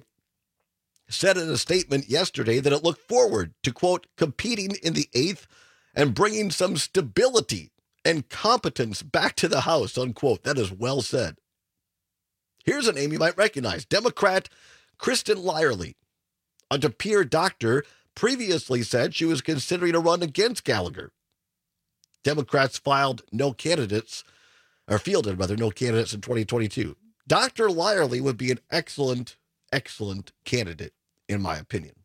said in a statement yesterday that it looked forward to, quote, competing in the eighth and bringing some stability and competence back to the House, unquote. That is well said. Here's a name you might recognize. Democrat Kristen Lyerly, a De Pere doctor, previously said she was considering a run against Gallagher. Democrats filed no candidates, or fielded, rather, no candidates in twenty twenty-two. Doctor Lyerly would be an excellent, excellent candidate, in my opinion.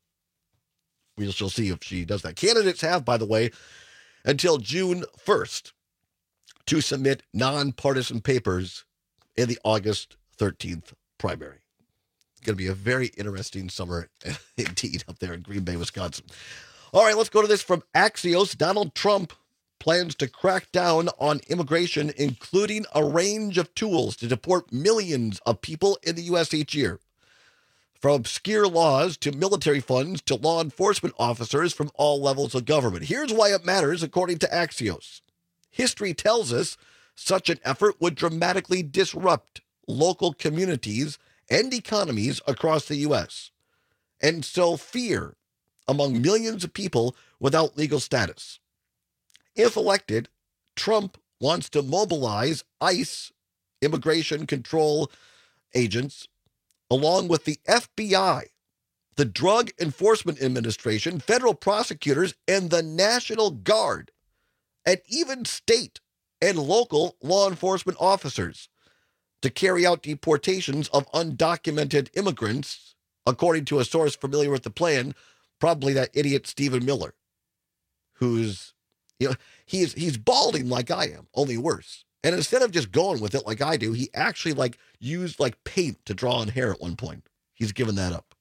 We shall see if she does that. Candidates have, by the way, until June first to submit nonpartisan papers in the August thirteenth primary. It's going to be a very interesting summer indeed up there in Green Bay, Wisconsin. All right, let's go to this from Axios. Donald Trump plans to crack down on immigration, including a range of tools to deport millions of people in the U S each year. From obscure laws to military funds to law enforcement officers from all levels of government. Here's why it matters, according to Axios. History tells us such an effort would dramatically disrupt local communities and economies across the U S, and sow fear among millions of people without legal status. If elected, Trump wants to mobilize ICE, immigration control agents, along with the F B I, the Drug Enforcement Administration, federal prosecutors, and the National Guard, and even state and local law enforcement officers to carry out deportations of undocumented immigrants, according to a source familiar with the plan, probably that idiot Stephen Miller, who's, you know, he's he's balding like I am, only worse. And instead of just going with it like I do, he actually like used like paint to draw on hair at one point. He's given that up.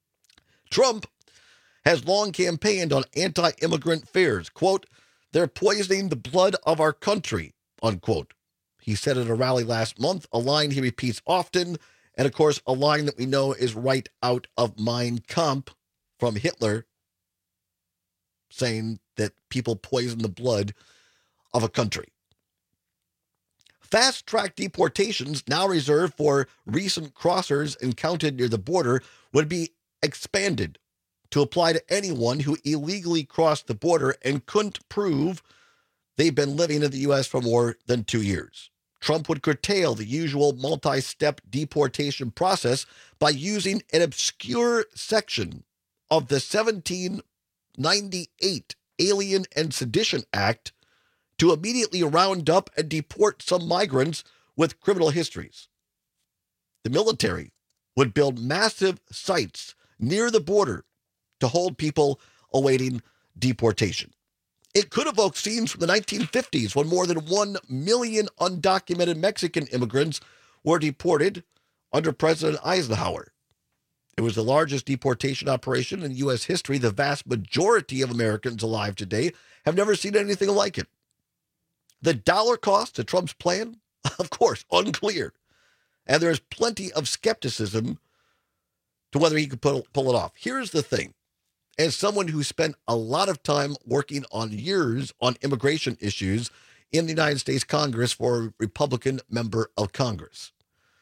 Trump has long campaigned on anti-immigrant fears. Quote, they're poisoning the blood of our country, unquote. He said at a rally last month, a line he repeats often, and of course, a line that we know is right out of Mein Kampf from Hitler, saying that people poison the blood of a country. Fast-track deportations, now reserved for recent crossers encountered near the border, would be expanded to apply to anyone who illegally crossed the border and couldn't prove they've been living in the U S for more than two years. Trump would curtail the usual multi-step deportation process by using an obscure section of the seventeen ninety-eight Alien and Sedition Act to immediately round up and deport some migrants with criminal histories. The military would build massive sites near the border to hold people awaiting deportation. It could evoke scenes from the nineteen fifties when more than one million undocumented Mexican immigrants were deported under President Eisenhower. It was the largest deportation operation in U S history. The vast majority of Americans alive today have never seen anything like it. The dollar cost to Trump's plan, of course, unclear. And there's plenty of skepticism to whether he could pull, pull it off. Here's the thing. As someone who spent a lot of time working on years on immigration issues in the United States Congress for a Republican member of Congress,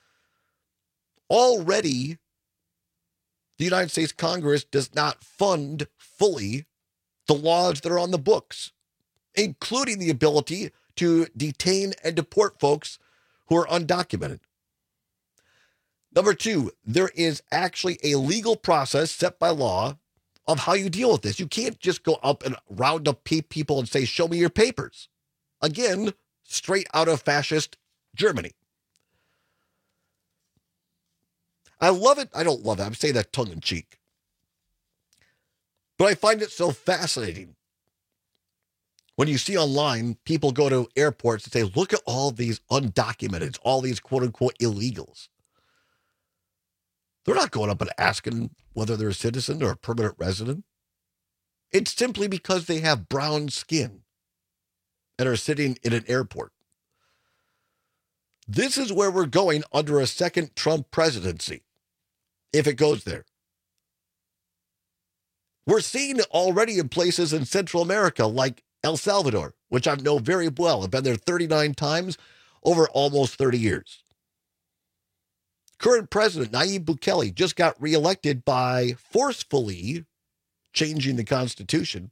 already the United States Congress does not fund fully the laws that are on the books, including the ability to detain and deport folks who are undocumented. Number two, there is actually a legal process set by law of how you deal with this. You can't just go up and round up people and say, show me your papers. Again, straight out of fascist Germany. I love it. I don't love it. I'm saying that tongue in cheek. But I find it so fascinating when you see online people go to airports and say, look at all these undocumented, all these quote unquote illegals. They're not going up and asking whether they're a citizen or a permanent resident. It's simply because they have brown skin and are sitting in an airport. This is where we're going under a second Trump presidency, if it goes there. We're seeing it already in places in Central America like El Salvador, which I know very well. I've been there thirty-nine times over almost thirty years. Current President Nayib Bukele just got reelected by forcefully changing the Constitution.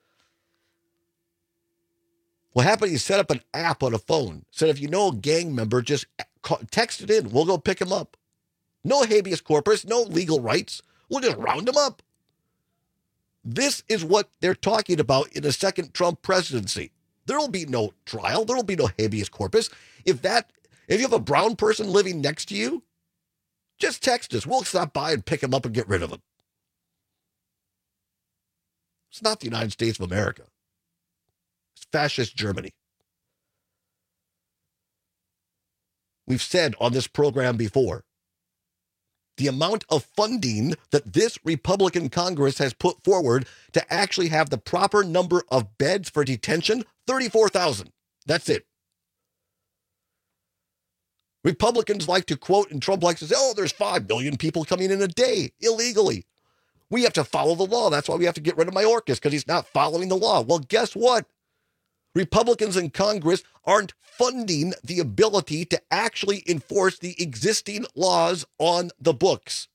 What happened, he set up an app on a phone. Said if you know a gang member, just text it in. We'll go pick him up. No habeas corpus, no legal rights. We'll just round him up. This is what they're talking about in a second Trump presidency. There will be no trial. There will be no habeas corpus. If that, if you have a brown person living next to you, just text us. We'll stop by and pick him up and get rid of him. It's not the United States of America. It's fascist Germany. We've said on this program before, the amount of funding that this Republican Congress has put forward to actually have the proper number of beds for detention, thirty-four thousand. That's it. Republicans like to quote, and Trump likes to say, oh, there's five million people coming in a day illegally. We have to follow the law. That's why we have to get rid of Mayorkas, because he's not following the law. Well, guess what? Republicans in Congress aren't funding the ability to actually enforce the existing laws on the books.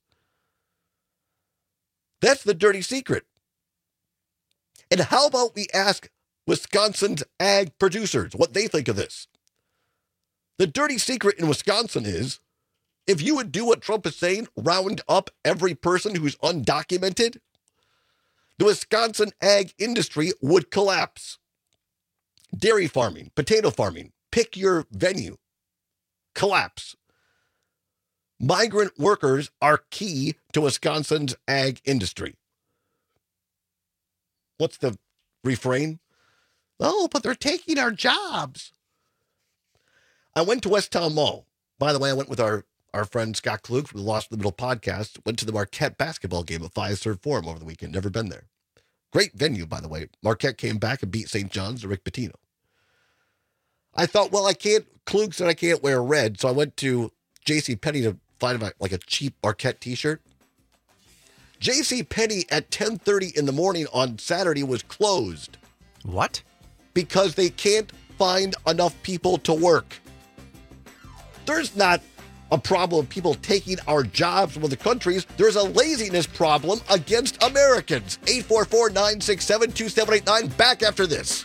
That's the dirty secret. And how about we ask Wisconsin's ag producers what they think of this? The dirty secret in Wisconsin is, if you would do what Trump is saying, round up every person who's undocumented, the Wisconsin ag industry would collapse. Dairy farming, potato farming, pick your venue, collapse. Migrant workers are key to Wisconsin's ag industry. What's the refrain? Oh, but they're taking our jobs. I went to West Town Mall. By the way, I went with our, our friend Scott Klug from the Lost in the Middle podcast. Went to the Marquette basketball game at Fiserv Forum over the weekend. Never been there. Great venue, by the way. Marquette came back and beat Saint John's to Rick Pitino. I thought, well, I can't, Klug said I can't wear red, so I went to JCPenney to find like a cheap Marquette t-shirt. JCPenney at ten thirty in the morning on Saturday was closed. What? Because they can't find enough people to work. There's not a problem of people taking our jobs from other countries. There's a laziness problem against Americans. eight four four, nine six seven, two seven eight nine. Back after this.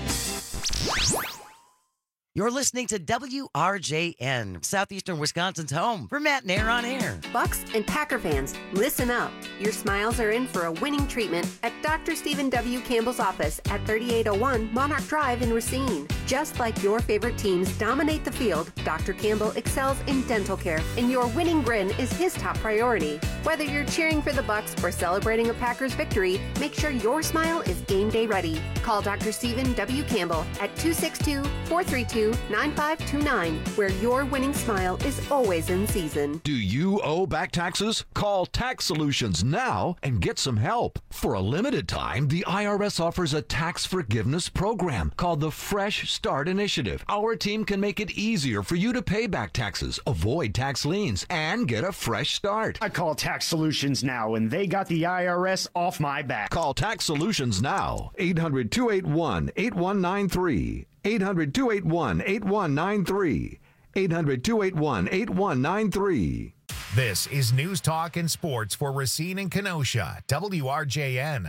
You're listening to W R J N, Southeastern Wisconsin's home for Matt and Air on Air. Bucks and Packer fans, listen up. Your smiles are in for a winning treatment at Doctor Stephen W. Campbell's office at thirty-eight oh one Monarch Drive in Racine. Just like your favorite teams dominate the field, Doctor Campbell excels in dental care, and your winning grin is his top priority. Whether you're cheering for the Bucks or celebrating a Packers victory, make sure your smile is game day ready. Call Doctor Stephen W. Campbell at two six two, four three two, nine five two nine, where your winning smile is always in season. Do you owe back taxes? Call Tax Solutions now and get some help. For a limited time, the I R S offers a tax forgiveness program called the Fresh Start Initiative. Our team can make it easier for you to pay back taxes, avoid tax liens, and get a fresh start. I call Tax Solutions now, and they got the I R S off my back. Call Tax Solutions now. eight hundred, two eight one, eight one nine three. eight hundred, two eight one, eight one nine three. eight hundred, two eight one, eight one nine three. This is News Talk and Sports for Racine and Kenosha, W R J N.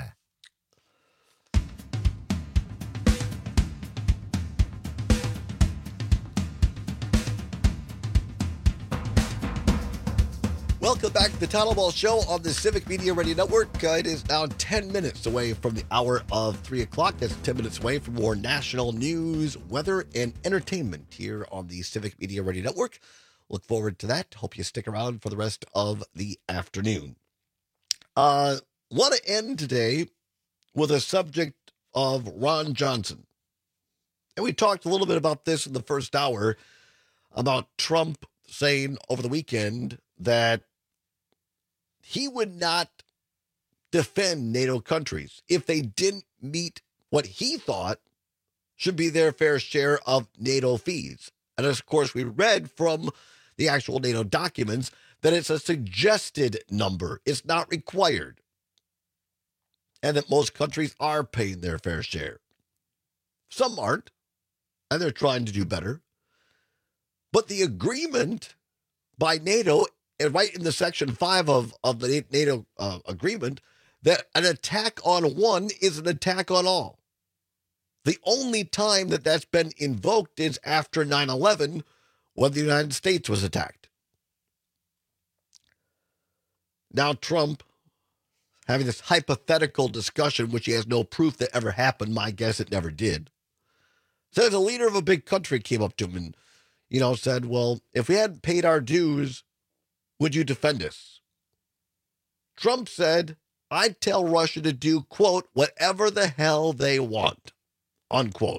Welcome back to the Title Ball Show on the Civic Media Radio Network. Uh, it is now ten minutes away from the hour of three o'clock. That's ten minutes away from more national news, weather, and entertainment here on the Civic Media Radio Network. Look forward to that. Hope you stick around for the rest of the afternoon. Uh, want to end today with a subject of Ron Johnson. And we talked a little bit about this in the first hour, about Trump saying over the weekend that he would not defend NATO countries if they didn't meet what he thought should be their fair share of NATO fees. And of course, we read from the actual NATO documents that it's a suggested number. It's not required. And that most countries are paying their fair share. Some aren't, and they're trying to do better. But the agreement by NATO, and right in the section five of, of the NATO uh, agreement, that an attack on one is an attack on all. The only time that that's been invoked is after nine eleven, when the United States was attacked. Now Trump, having this hypothetical discussion, which he has no proof that ever happened, my guess it never did, says a leader of a big country came up to him and, you know, said, well, if we hadn't paid our dues, would you defend us? Trump said, I'd tell Russia to do, quote, whatever the hell they want, unquote.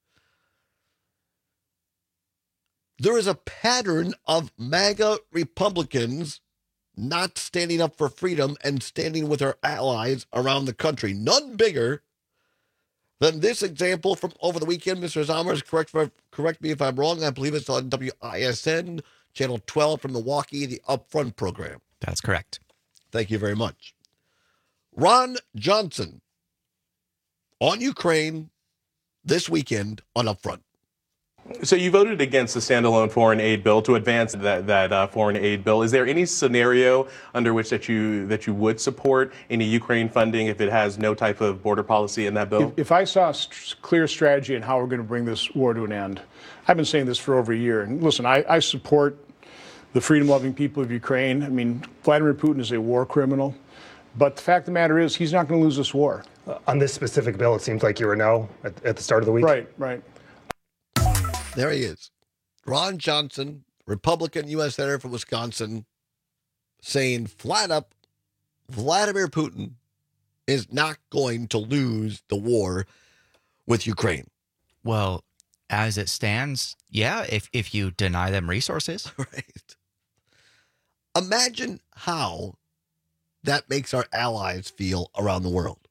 There is a pattern of MAGA Republicans not standing up for freedom and standing with our allies around the country. None bigger than this example from over the weekend. Mister Zomers, correct, correct me if I'm wrong. I believe it's on W I S N, Channel twelve from Milwaukee, the Upfront program. That's correct. Thank you very much. Ron Johnson on Ukraine this weekend on Upfront. So you voted against the standalone foreign aid bill to advance that that uh, foreign aid bill. Is there any scenario under which that you that you would support any Ukraine funding if it has no type of border policy in that bill? If, if I saw a st- clear strategy in how we're going to bring this war to an end, I've been saying this for over a year. And listen, I, I support the freedom-loving people of Ukraine. I mean, Vladimir Putin is a war criminal. But the fact of the matter is, he's not going to lose this war. Uh, on this specific bill, it seems like you were no at, at the start of the week. Right, right. There he is. Ron Johnson, Republican U S Senator from Wisconsin, saying flat up, Vladimir Putin is not going to lose the war with Ukraine. Well, as it stands, yeah, if, if you deny them resources. Right. Imagine how that makes our allies feel around the world.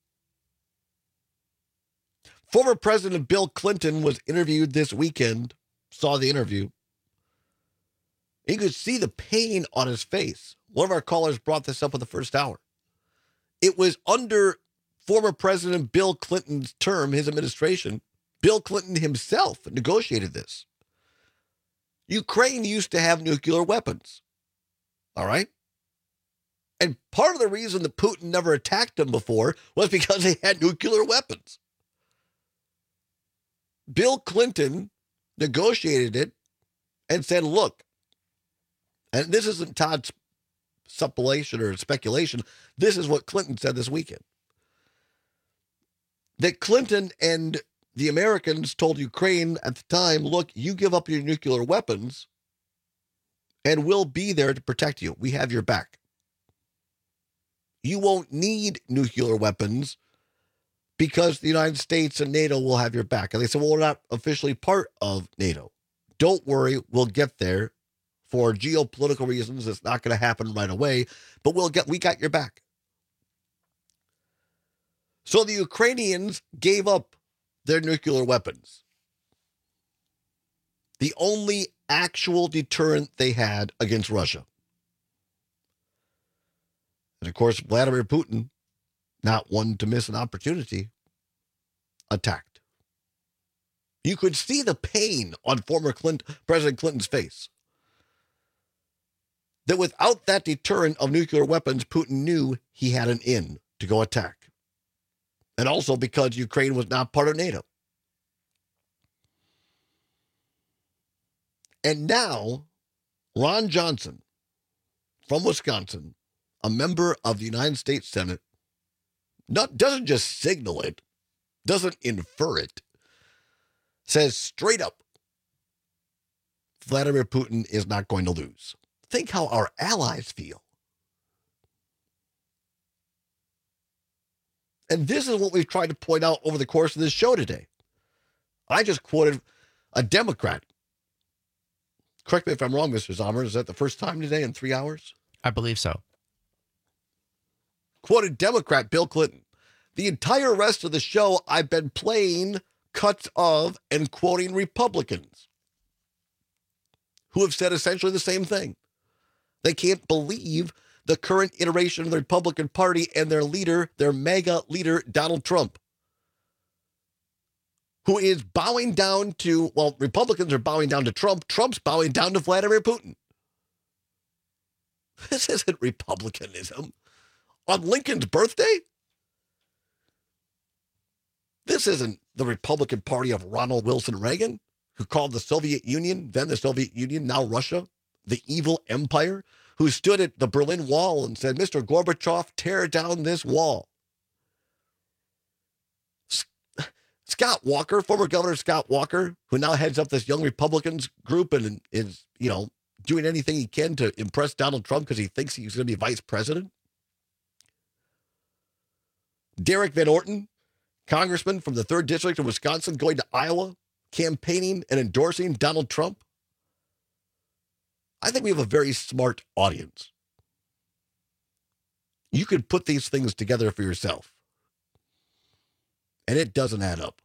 Former President Bill Clinton was interviewed this weekend, saw the interview. You could see the pain on his face. One of our callers brought this up in the first hour. It was under former President Bill Clinton's term, his administration. Bill Clinton himself negotiated this. Ukraine used to have nuclear weapons. All right? And part of the reason that Putin never attacked them before was because they had nuclear weapons. Bill Clinton negotiated it and said, look, and this isn't Todd's supposition or speculation, this is what Clinton said this weekend. That Clinton and the Americans told Ukraine at the time, look, you give up your nuclear weapons and we'll be there to protect you. We have your back. You won't need nuclear weapons because the United States and NATO will have your back. And they said, well, we're not officially part of NATO. Don't worry, we'll get there. For geopolitical reasons, it's not going to happen right away, but we'll get, we got your back. So the Ukrainians gave up their nuclear weapons. The only actual deterrent they had against Russia. And of course, Vladimir Putin, not one to miss an opportunity, attacked. You could see the pain on former Clinton, President Clinton's face. That without that deterrent of nuclear weapons, Putin knew he had an in to go attack. And also because Ukraine was not part of NATO. And now, Ron Johnson from Wisconsin, a member of the United States Senate, not, doesn't just signal it, doesn't infer it, says straight up, Vladimir Putin is not going to lose. Think how our allies feel. And this is what we've tried to point out over the course of this show today. I just quoted a Democrat. Correct me if I'm wrong, Mister Zomer. Is that the first time today in three hours? I believe so. Quoted Democrat Bill Clinton. The entire rest of the show, I've been playing cuts of and quoting Republicans who have said essentially the same thing. They can't believe the current iteration of the Republican Party and their leader, their mega leader, Donald Trump, who is bowing down to, well, Republicans are bowing down to Trump. Trump's bowing down to Vladimir Putin. This isn't Republicanism. On Lincoln's birthday? This isn't the Republican Party of Ronald Wilson Reagan, who called the Soviet Union, then the Soviet Union, now Russia, the evil empire, who stood at the Berlin Wall and said, Mister Gorbachev, tear down this wall. Scott Walker, former Governor Scott Walker, who now heads up this Young Republicans group and is, you know, doing anything he can to impress Donald Trump because he thinks he's going to be vice president. Derek Van Orton, congressman from the third District of Wisconsin, going to Iowa, campaigning and endorsing Donald Trump. I think we have a very smart audience. You could put these things together for yourself. And it doesn't add up.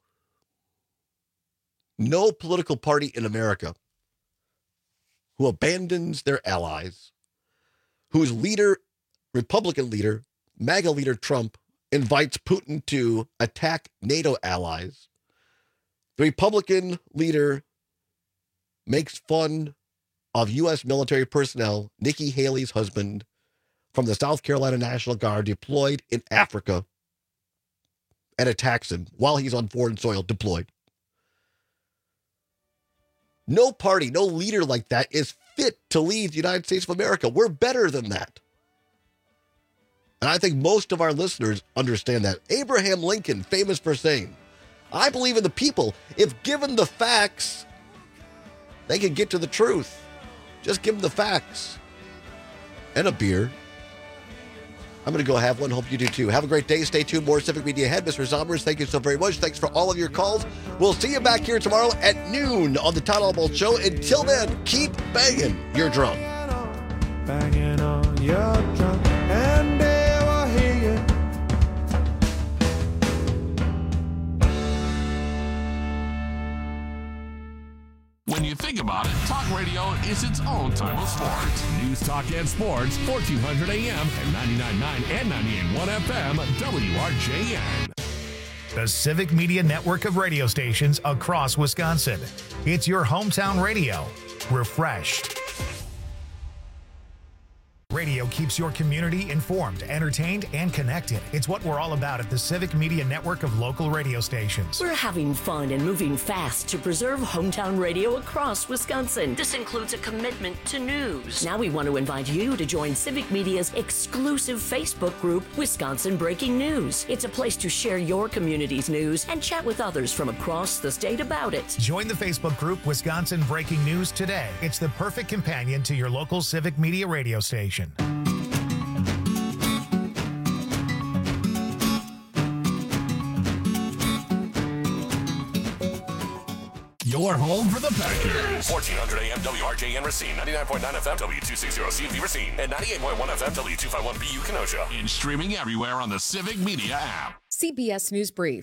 No political party in America who abandons their allies, whose leader, Republican leader, MAGA leader Trump, invites Putin to attack NATO allies. The Republican leader makes fun of U S military personnel, Nikki Haley's husband, from the South Carolina National Guard deployed in Africa, and attacks him while he's on foreign soil deployed. No party, no leader like that is fit to lead the United States of America. We're better than that. And I think most of our listeners understand that. Abraham Lincoln, famous for saying, I believe in the people. If given the facts, they can get to the truth. Just give them the facts. And a beer. I'm going to go have one. Hope you do too. Have a great day. Stay tuned. More Civic Media ahead. Mister Zombers, thank you so very much. Thanks for all of your calls. We'll see you back here tomorrow at noon on the Todd Albaugh Show. Until then, keep banging your drum. Banging on your drum, and they will hear you. When you think about it, talk radio is its own type of sports. News, talk, and sports, fourteen hundred A M and ninety-nine point nine and ninety-eight point one F M, W R J N. The Civic Media Network of radio stations across Wisconsin. It's your hometown radio. refreshed. Radio keeps your community informed, entertained, and connected. It's what we're all about at the Civic Media Network of local radio stations. We're having fun and moving fast to preserve hometown radio across Wisconsin. This includes a commitment to news. Now we want to invite you to join Civic Media's exclusive Facebook group, Wisconsin Breaking News. It's a place to share your community's news and chat with others from across the state about it. Join the Facebook group Wisconsin Breaking News today. It's the perfect companion to your local Civic Media radio station. Your home for the Packers. fourteen hundred A M W R J N Racine, ninety-nine point nine F M W two sixty C V Racine, and ninety-eight point one F M W two fifty-one B U Kenosha. And streaming everywhere on the Civic Media app. C B S News Brief.